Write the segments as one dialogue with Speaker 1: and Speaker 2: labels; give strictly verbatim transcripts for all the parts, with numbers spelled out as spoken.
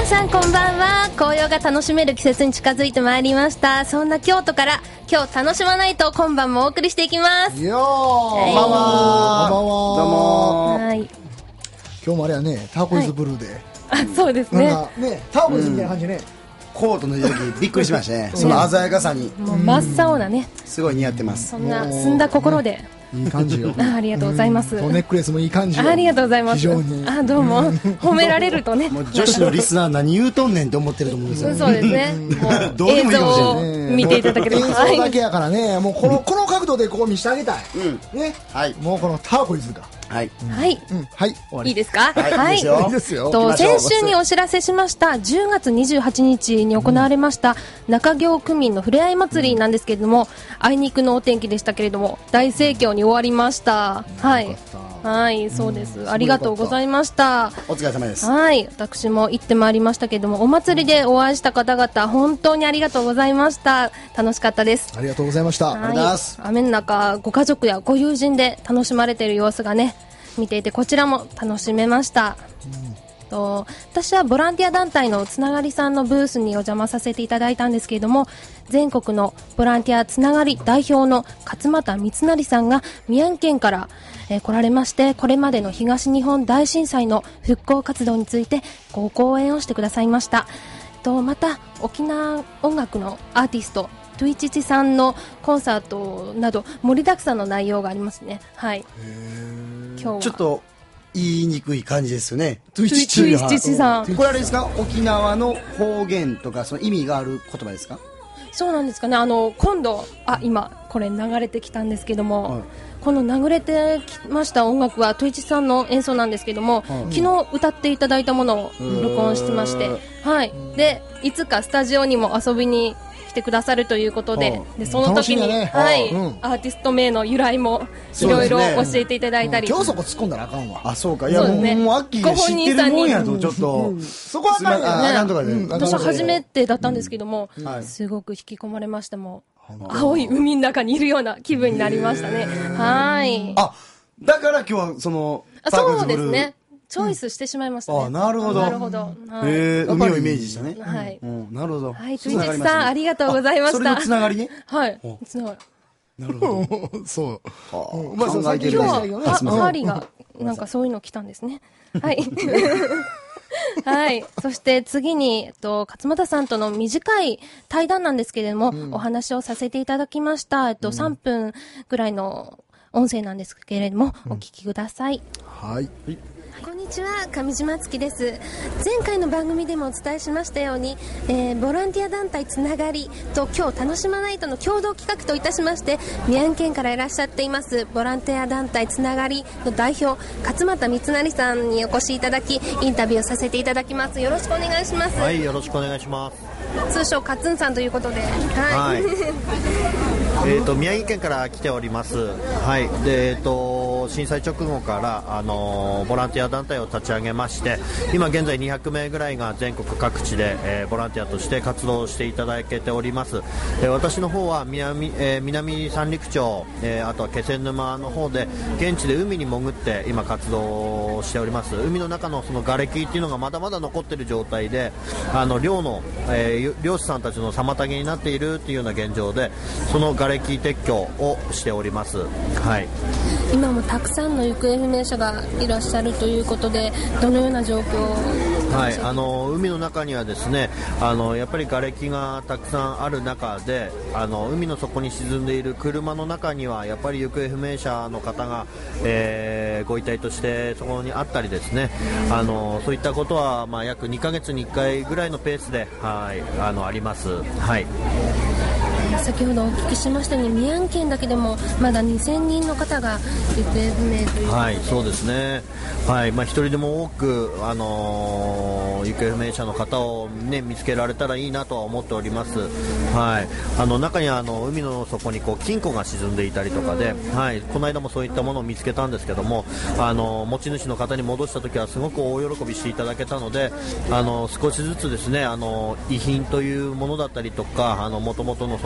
Speaker 1: さんこんばんは。紅葉が楽しめる季節に近づいてまいりました。そんな京都から今日楽しまないと今晩もお送りしていきます。
Speaker 2: よー、こんばんは。こんばんは。どうも。
Speaker 1: はい。
Speaker 2: 今日もあれはね、ターコイズブルーで、
Speaker 1: はい、あ、そうですね。
Speaker 2: なんかね、ターコイズみたいな感じでね、
Speaker 3: うん、コートの時びっくりしましたね。その鮮やかさに、
Speaker 1: もう真っ青なね、
Speaker 3: すごい似合ってます。
Speaker 1: そんな澄んだ心で、
Speaker 2: いい感じよ。
Speaker 1: あ, ありがとうございます。
Speaker 2: ネックレスもいい感じよ。
Speaker 1: ありがとうございます。
Speaker 2: 非常に。
Speaker 1: あ、どうも。褒められるとね。
Speaker 3: もう女子のリスナー何言うとんねんって思ってると思うんですよ。
Speaker 1: そうですね。もう
Speaker 3: どうでもいいかもしれない。
Speaker 1: 映像を見ていただければ。
Speaker 2: 映像だけやからね、もうこのこの角度でこう見せてあげたい。うん。ね。はい。もうこのターコイズが。
Speaker 3: はい。
Speaker 1: はい。
Speaker 2: うん。はい。終わり。
Speaker 1: いいですか。
Speaker 3: はい。いい
Speaker 2: いですよ。
Speaker 1: と先週にお知らせしましたじゅうがつにじゅうはちにちに行われました中京区民のふれあい祭りなんですけれども、あいにくのお天気でしたけれども大盛況に終わりました。はい。はい、そうです。ありがとうございました。
Speaker 3: お疲れ様です。
Speaker 1: はい、私も行ってまいりましたけれども、お祭りでお会いした方々本当にありがとうございました。楽しかったです。
Speaker 2: ありがとうございました。
Speaker 1: はい、
Speaker 2: ありがとうございます。
Speaker 1: 雨の中ご家族やご友人で楽しまれている様子がね見ていてこちらも楽しめました。うん、と私はボランティア団体のつながりさんのブースにお邪魔させていただいたんですけれども、全国のボランティアつながり代表の勝俣光成さんが宮城県から、えー、来られまして、これまでの東日本大震災の復興活動についてご講演をしてくださいました。とまた沖縄音楽のアーティストトゥイチチさんのコンサートなど盛りだくさんの内容がありますね。はい。
Speaker 3: 今日はちょっと言いにくい感じですよね。
Speaker 1: トゥイチチさん。
Speaker 3: これあれですか、沖縄の方言とかその意味がある言葉ですか？
Speaker 1: そうなんですかね。あの今度あ今これ流れてきたんですけども、はい、この流れてきました音楽はトゥイチさんの演奏なんですけども、はい、昨日歌っていただいたものを録音してまして、はい。でいつかスタジオにも遊びに来てくださるということで、でその時に、ね、はい、うん、アーティスト名の由来もいろいろ教えていただいたり、
Speaker 2: 今日そこ突っ込んだらあかんわ。
Speaker 3: あ、そうか。いやもう、ね、もうアッキーが知ってるもんやとちょっと、うん、
Speaker 2: そこはあかんよね。
Speaker 3: とかで、うん、
Speaker 1: 私は初めてだったんですけども、うんはい、すごく引き込まれました。もう青い海の中にいるような気分になりましたね。はい。
Speaker 3: あ、だから今日はその
Speaker 1: あ、そうですね。チョイスしてしまいましたね。
Speaker 3: あ、なるほど。
Speaker 1: なるほど。
Speaker 3: はい、へえ、海をイメージしたね。
Speaker 1: はい。
Speaker 3: うん、なるほど。
Speaker 1: はい、トゥイチチさんありがとうございました。
Speaker 3: それのつながりね。
Speaker 1: はい。つながり。
Speaker 3: なるほど。
Speaker 2: そう。
Speaker 3: うまあ、考えてる
Speaker 1: ね。今日はハリがなんかそういうの来たんですね。はい。はい。そして次に、えっと、勝俣さんとの短い対談なんですけれども、うん、お話をさせていただきました。えっと、さんぷんぐらいの音声なんですけれども、うん、お聞きください。
Speaker 2: はい。
Speaker 1: こんにちは、上島月です。前回の番組でもお伝えしましたように、えー、ボランティア団体つながりと今日楽しまないとの共同企画といたしまして、宮城県からいらっしゃっていますボランティア団体つながりの代表勝俣光成さんにお越しいただき、インタビューをさせていただきます。よろしくお願いします。
Speaker 4: はい、よろしくお願いします。
Speaker 1: 通称カツンさんということで、はい、
Speaker 4: はいえーと宮城県から来ております。はい。で、えーと震災直後から、あのー、ボランティア団体を立ち上げまして、今現在にひゃくめいぐらいが全国各地で、えー、ボランティアとして活動していただけております。えー、私の方は南、えー、南三陸町、えー、あとは気仙沼の方で現地で海に潜って今活動をしております。海の中のその瓦礫っていうのがまだまだ残っている状態で、あの漁の、えー、漁師さんたちの妨げになっているというような現状で、その瓦礫撤去をしております。はい。
Speaker 1: 今もたくさんの行方不明者がいらっしゃるということで、どのような状況？
Speaker 4: はい、あの海の中にはですね、あのやっぱり瓦礫がたくさんある中で、あの海の底に沈んでいる車の中にはやっぱり行方不明者の方が、えー、ご遺体としてそこにあったりですね、あのそういったことは、まあ、約にかげつにいっかいぐらいのペースで、はい、あのあります。はい。
Speaker 1: 先ほどお聞きしましたように宮城県だけでもまだにせんにんの方が行方不明ということで、
Speaker 4: はい、そうですね、はいまあ、一人でも多く、あのー、行方不明者の方を、ね、見つけられたらいいなとは思っております。はい、あの中にはあの海の底にこう金庫が沈んでいたりとかで、はい、この間もそういったものを見つけたんですけども、あの持ち主の方に戻したときはすごく大喜びしていただけたので、あの少しずつですね、あの遺品というものだったりとか、あの元々のそ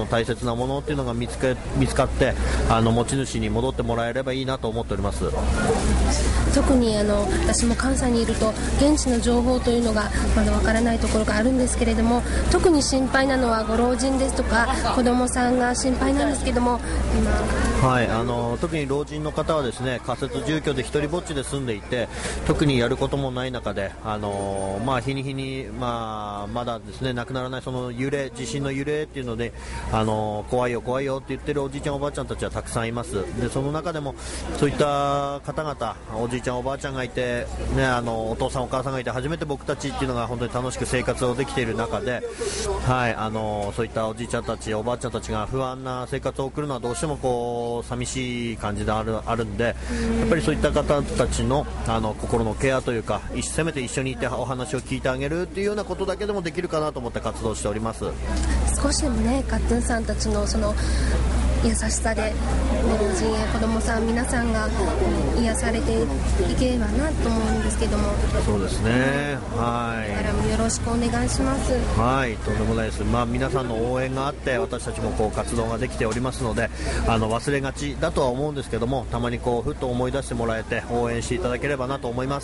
Speaker 4: その大切なものっていうのが見つけ見つかってあの持ち主に戻ってもらえればいいなと思っております。
Speaker 1: 特にあの私も関西にいると現地の情報というのがまだわからないところがあるんですけれども、特に心配なのはご老人ですとか子どもさんが心配なんですけども、
Speaker 4: 今、はい、あの特に老人の方はですね、仮設住居で一人ぼっちで住んでいて特にやることもない中で、あのまあ、日に日に、まあ、まだですねなくならないその揺れ、地震の揺れっていうので、あの怖いよ怖いよって言ってるおじいちゃんおばあちゃんたちはたくさんいます。でその中でもそういった方々、おじいちゃんおばあちゃんがいて、ね、あのお父さんお母さんがいて初めて僕たちっていうのが本当に楽しく生活をできている中で、はい、あのそういったおじいちゃんたちおばあちゃんたちが不安な生活を送るのはどうしてもこう寂しい感じである、あるんで、やっぱりそういった方たちの、あの心のケアというか、せめて一緒にいてお話を聞いてあげるっていうようなことだけでもできるかなと思って活動しております。
Speaker 1: 少しでもね、カットゥンさんたちのその優しさで老人や子どもさん皆さんが癒されていければなと思うんですけども。
Speaker 4: そうですね、はい、
Speaker 1: これからもよろしくお願いします。
Speaker 4: はい、とんでもないです。まあ、皆さんの応援があって私たちもこう活動ができておりますので、あの忘れがちだとは思うんですけども、たまにこうふっと思い出してもらえて応援していただければなと思います。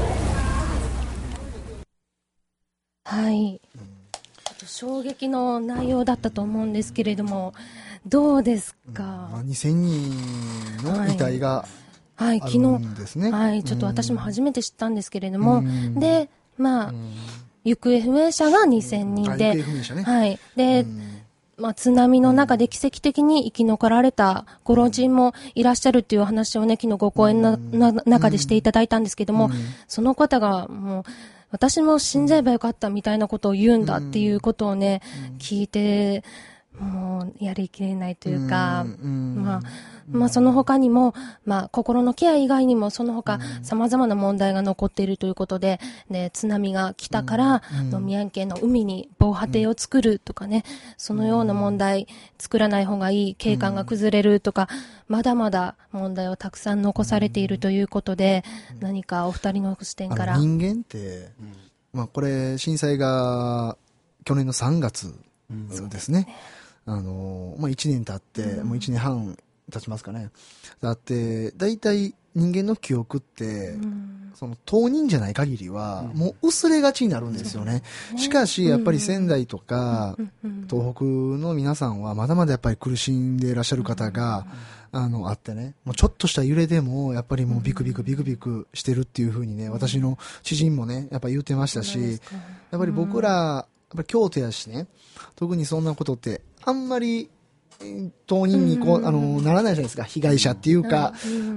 Speaker 1: はい、ちょっと衝撃の内容だったと思うんですけれども、どうですか。
Speaker 2: うん、にせんにんの遺体があるんですね。
Speaker 1: はい、はい、ちょっと私も初めて知ったんですけれども、うん、で、まあ、うん、行方不明者がにせんにんで、
Speaker 2: 行方不明者ね、
Speaker 1: はい、で、うん、まあ、津波の中で奇跡的に生き残られたご老人もいらっしゃるという話をね、昨日ご講演の中でしていただいたんですけども、うん、その方がもう私も死んじゃえばよかったみたいなことを言うんだっていうことをね、うん、聞いて、もうやりきれないというか、うん、まあ、まあその他にも、まあ心のケア以外にもその他様々な問題が残っているということで、ね、津波が来たから、うん、宮城県の海に防波堤を作るとかね、そのような問題、作らない方がいい、景観が崩れるとか、まだまだ問題をたくさん残されているということで、何かお二人の視点から。
Speaker 2: 人間って、まあこれ震災が去年のさんがつですね。うん、あのまあ、いちねん経って、うん、もういちねんはん経ちますかね。だって大体人間の記憶って、うん、その当人じゃない限りは、うん、もう薄れがちになるんですよね。うん、しかしやっぱり仙台とか、うん、東北の皆さんはまだまだやっぱり苦しんでいらっしゃる方が、うん、あのあってね、もうちょっとした揺れでもやっぱりもうビクビクビクビクしてるっていう風にね、私の知人もねやっぱ言ってましたし、やっぱり僕らやっぱり京都やしね、特にそんなことってあんまり当人にこう、うん、あのならないじゃないですか、被害者っていうか、うんうん、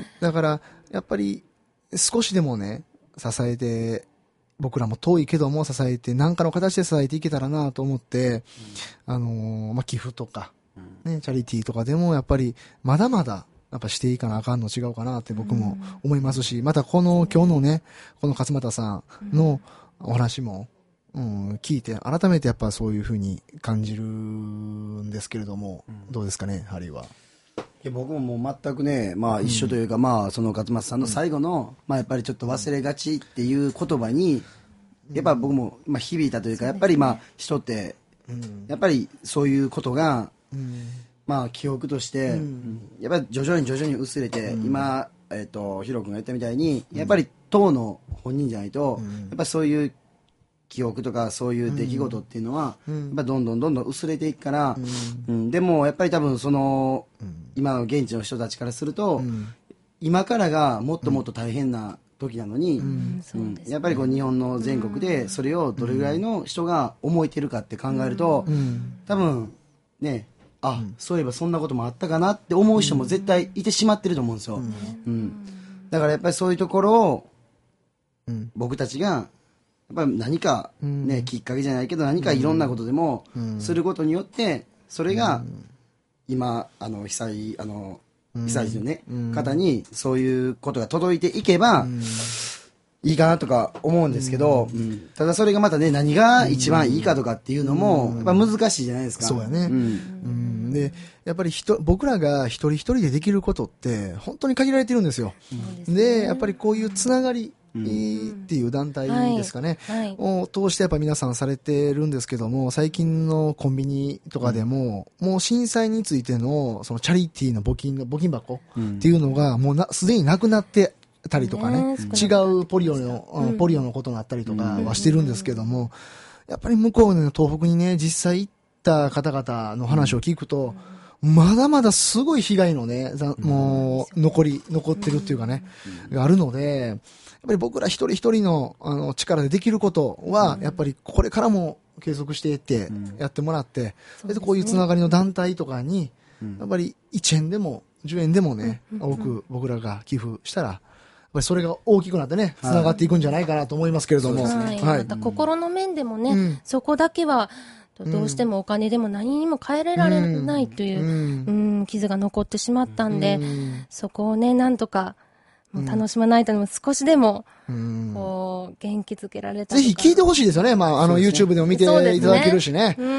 Speaker 2: だからやっぱり少しでもね支えて、僕らも遠いけども支えて何かの形で支えていけたらなと思って、うん、あのまあ、寄付とか、ね、チャリティーとかでもやっぱりまだまだやっぱしていかなあかんの違うかなって僕も思いますし、またこの今日のねこの勝俣さんのお話もうん、聞いて改めてやっぱそういうふうに感じるんですけれども、うん、どうですかね、ハリーは。
Speaker 3: いや僕ももう全くね、まあ、一緒というか、うん、まあ、その勝俣さんの最後の、うん、まあ、やっぱりちょっと忘れがちっていう言葉にやっぱ僕も、まあ、響いたというか、やっぱりまあ人って、うん、やっぱりそういうことが、うん、まあ、記憶として、うん、やっぱり徐々に徐々に薄れて、うん、今、えーと、ヒロ君が言ったみたいにやっぱり当の本人じゃないと、うん、やっぱそういう記憶とかそういう出来事っていうのは、うん、やっぱどんどんどんどん薄れていくから、うんうん、でもやっぱり多分その、うん、今の現地の人たちからすると、うん、今からがもっともっと大変な時なのに、うんうん、やっぱりこう日本の全国でそれをどれぐらいの人が思えてるかって考えると、うん、多分ね、あ、うん、そういえばそんなこともあったかなって思う人も絶対いてしまってると思うんですよ、うんうん、だからやっぱりそういうところを、うん、僕たちがやっぱり何か、ね、うん、きっかけじゃないけど何かいろんなことでもすることによってそれが今あの被災あの被災地の、ね、うん、方にそういうことが届いていけば、うん、いいかなとか思うんですけど、うんうん、ただそれがまたね何が一番いいかとかっていうのもやっぱ難しいじゃないですか。
Speaker 2: そうやね、うんうん、でやっぱり人僕らが一人一人でできることって本当に限られてるんですよ。で、ね、やっぱりこういうつながりっていう団体ですかね、
Speaker 1: はいはい、
Speaker 2: を通してやっぱ皆さんされてるんですけども、最近のコンビニとかでも、うん、もう震災についてのそのチャリティーの募金の募金箱っていうのがもうなすでになくなってたりとかね、ね違うポリオの、うん、ポリオのことになったりとかはしてるんですけども、やっぱり向こうの東北にね実際行った方々の話を聞くと、うん、まだまだすごい被害のね、もう残り残ってるっていうかね、があるので。やっぱり僕ら一人一人の、あの力でできることは、やっぱりこれからも継続していってやってもらって、うん、でこういうつながりの団体とかに、やっぱりいちえんでもじゅうえんでもね、多く僕らが寄付したら、やっぱりそれが大きくなってね、つながっていくんじゃないかなと思いますけれども。
Speaker 1: はいはい、また心の面でもね、うん、そこだけは、どうしてもお金でも何にも変えられないという、うんうん、傷が残ってしまったんで、うん、そこをね、なんとか、もう楽しまないとも少しでも、こう、元気づけられた。
Speaker 2: ぜひ聞いてほしいですよね。まあ、あの、YouTube でも見ていただけるしね。
Speaker 1: うん。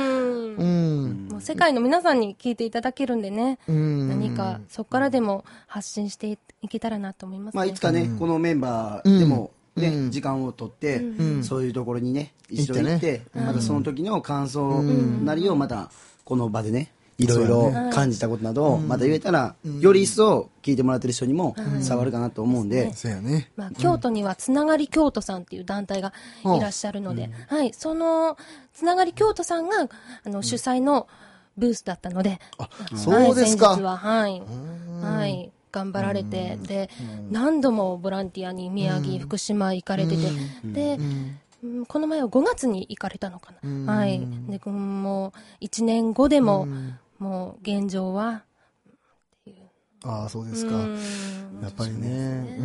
Speaker 1: もう世界の皆さんに聞いていただけるんでね。何か、そこからでも発信していけたらなと思いますね。
Speaker 3: まあ、いつかね、このメンバーでも、ね、時間を取って、そういうところにね、一緒に行って、またその時の感想なりをまた、この場でね、いろいろ感じたことなどをまた言えたら、より一層聞いてもらってる人にも伝わるかなと思うんで、
Speaker 2: そうやね。
Speaker 1: まあ、京都にはつながり京都さんっていう団体がいらっしゃるので、はい、そのつながり京都さんがあの主催のブースだったので、
Speaker 2: あ、そうですか。
Speaker 1: 先日ははいはい。頑張られて、で何度もボランティアに宮城、福島行かれてて、でこの前はごがつに行かれたのかな、はい、でもういちねんごでももう現状は
Speaker 2: ああそうですか、やっぱりね、うん、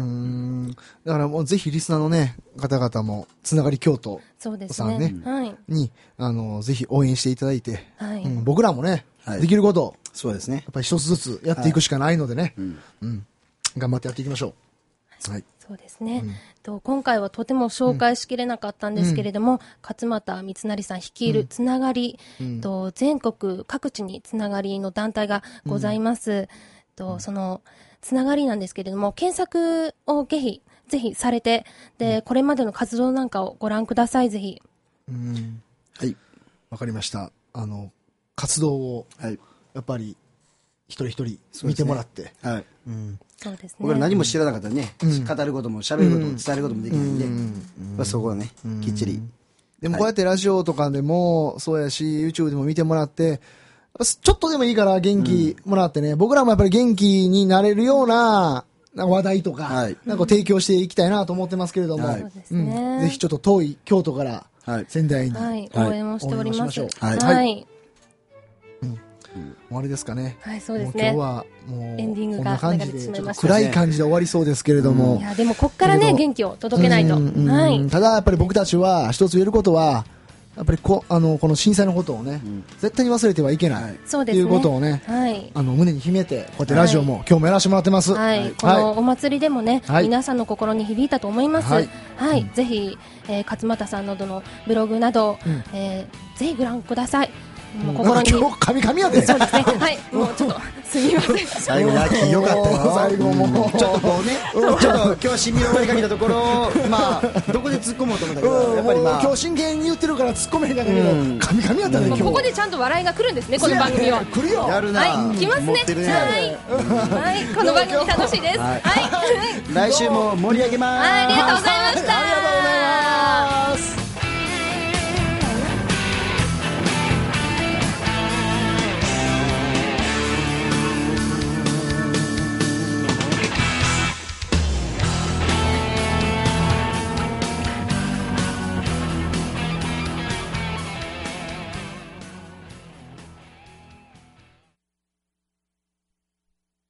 Speaker 2: だからもうぜひリスナーのね方々もつながり京都さんね、はい、にあのぜひ応援していただいて、はいうん、僕らもね、はい、できること
Speaker 3: そうですね、
Speaker 2: やっぱり一つずつやっていくしかないのでね、はいうんうん、頑張ってやっていきましょう。はい、
Speaker 1: そうですね、うん、と今回はとても紹介しきれなかったんですけれども、うん、勝俣光成さん率いるつながり、うん、と全国各地につながりの団体がございます、うん、とそのつながりなんですけれども検索をぜひぜひされてで、うん、これまでの活動なんかをご覧ください。ぜひ、
Speaker 2: うん、はいわかりました。あの活動を、はいやっぱり一人一人見てもらって、はいうん、
Speaker 1: そうですね。
Speaker 3: 僕ら何も知らなかったらね、うん、語ることも喋ることも伝えることもできないんで、うんうんまあ、そこはね、うん、きっちり。
Speaker 2: でもこうやってラジオとかでもそうやし YouTube でも見てもらってちょっとでもいいから元気もらってね、うん、僕らもやっぱり元気になれるような話題とか、はい、なんか提供していきたいなと思ってますけれども、はいうん、ぜひちょっと遠い京都から仙台に、
Speaker 1: はい、応援をしております。
Speaker 2: はい、はいはいもうあれですかね。
Speaker 1: はい、そうですね。
Speaker 2: 今日はもう
Speaker 1: エンディングが流れてしまいました。
Speaker 2: 暗い感じで終わりそうですけれども、うん、い
Speaker 1: やでもこっからね元気を届けないと。はい。
Speaker 2: ただやっぱり僕たちは一つ言えることは。やっぱりこあのこの震災のことをね、うん、絶対に忘れてはいけないと、ね、いうことをね、はい、あの胸に秘めてこうやってラジオも、はい、今日もやらせてもらってます、
Speaker 1: はいはい、このお祭りでもね、はい、皆さんの心に響いたと思います、はいはいうん、ぜひ、えー、勝俣さんなどのブログなど、うんえー、ぜひご覧ください。
Speaker 2: もう心に今日神々やで
Speaker 1: そうですねはいもうちょっとすみません
Speaker 3: 最後ラッキーよかったよ最後もちょっとこうねちょっと今日はしみの終わりかけたところまあどこで突っ込もうと思ったけどやっぱりまあ
Speaker 2: 今日真剣に言ってるから突っ込めへんかったけど神々やったね今日
Speaker 1: ここでちゃんと笑いが来るんですねこの番組は
Speaker 2: 来るよ
Speaker 3: やるな
Speaker 1: はい来ますねはいこの番組楽しいですはい
Speaker 3: 来週も盛り上げます
Speaker 1: ありがとうございました。
Speaker 2: ありがとうございます。